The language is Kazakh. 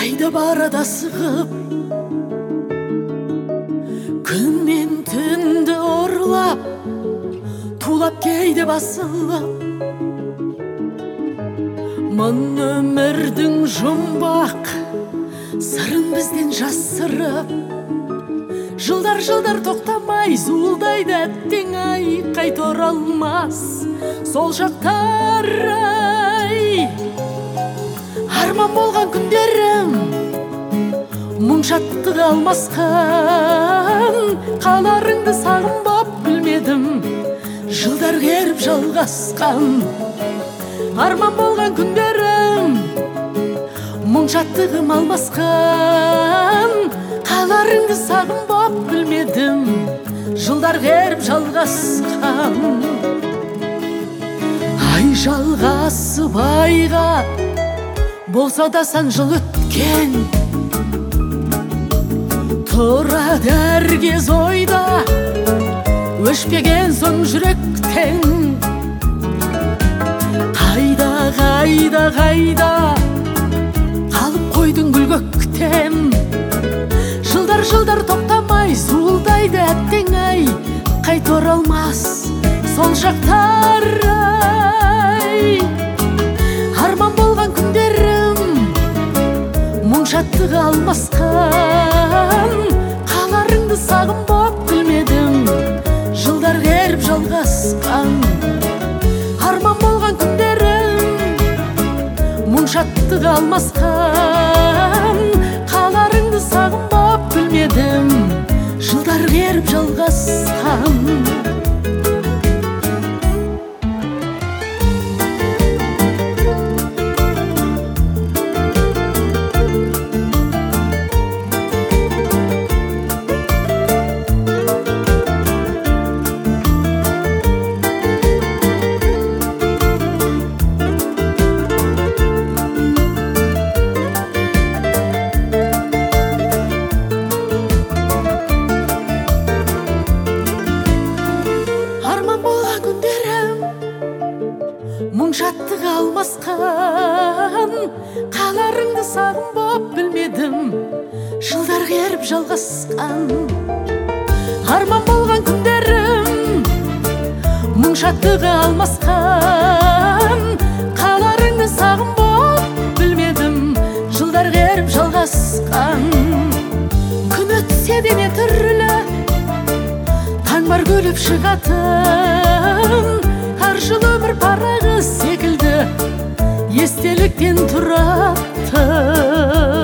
Қайда барады асығып, күн мен түнді орлап, тулап кейде басылып, мың өмірдің жұмбақ сырын бізден жасырып, жылдар тоқтамай зуылдайды әттең ай, қайта оралмас сол шақтар ай. Арман болған күндерім мұң шаттық алмасқан, қаларыңды сағынбап білмедім, жылдар керіп жалғасқан. Арман болған күндерім мұң шаттығым алмасқан, қаларыңды сағынбап білмедім, жылдар керіп жалғасқан. Ай жалғасып айға болса да сан жыл өткен, тұрады әр кез ойда өшпеген соң жүректен. Қайда қалып қойдың гүл көктем, жылдар тоқтамай зуылдайды әттең ай, қайта оралмас сол шақтар ай. Арман болған күндерім мұң шаттық алмасқан, қаларыңды сағынбап білмедім, жылдар керіп жалғасқан. Арман болған күндерім мұң шаттық алмасқан, қаларыңды сағынбап білмедім, жылдар керіп жалғасқан. Мұң шаттық алмасқан, қаларыңды сағынбап білмедім, жылдар керіп жалғасқан. Арман болған күндерім мұң шаттық алмасқан, қаларыңды сағынбап білмедім, жылдар керіп жалғасқан. Күн өтсе де не түрлі таң бар күліп шығатын, әр жыл өмір парағы секілді естеліктен тұратын.